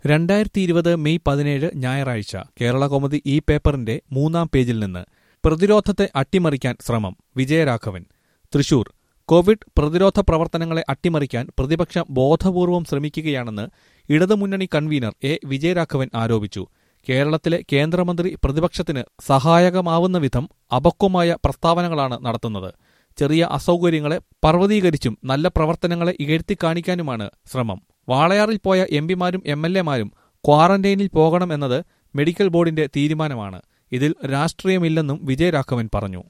2020 May 17 ഞായറാഴ്ച കേരളകൗമുദി ഈ പേപ്പറിന്റെ 3-ാം പേജിൽ നിന്ന് പ്രതിരോധത്തെ അട്ടിമറിക്കാൻ ശ്രമം വിജയരാഘവൻ തൃശൂർ. കോവിഡ് പ്രതിരോധ പ്രവർത്തനങ്ങളെ അട്ടിമറിക്കാൻ പ്രതിപക്ഷം ബോധപൂർവം ശ്രമിക്കുകയാണെന്ന് ഇടതുമുന്നണി കൺവീനർ എ വിജയരാഘവൻ ആരോപിച്ചു. കേരളത്തിലെ കേന്ദ്രമന്ത്രി പ്രതിപക്ഷത്തിന് സഹായകമാവുന്ന വിധം അപക്വമായ പ്രസ്താവനകളാണ് നടത്തുന്നത്. ചെറിയ അസൗകര്യങ്ങളെ പർവ്വതീകരിച്ചും നല്ല പ്രവർത്തനങ്ങളെ ഇകഴ്ത്തിക്കാണിക്കാനുമാണ് ശ്രമം. വാളയാറിൽ പോയ എംപിമാരും എംഎൽഎമാരും ക്വാറന്റൈനിൽ പോകണം എന്നത് മെഡിക്കൽ ബോർഡിന്റെ തീരുമാനമാണ്. ഇതിൽ രാഷ്ട്രീയമില്ലെന്നും വിജയരാഘവൻ പറഞ്ഞു.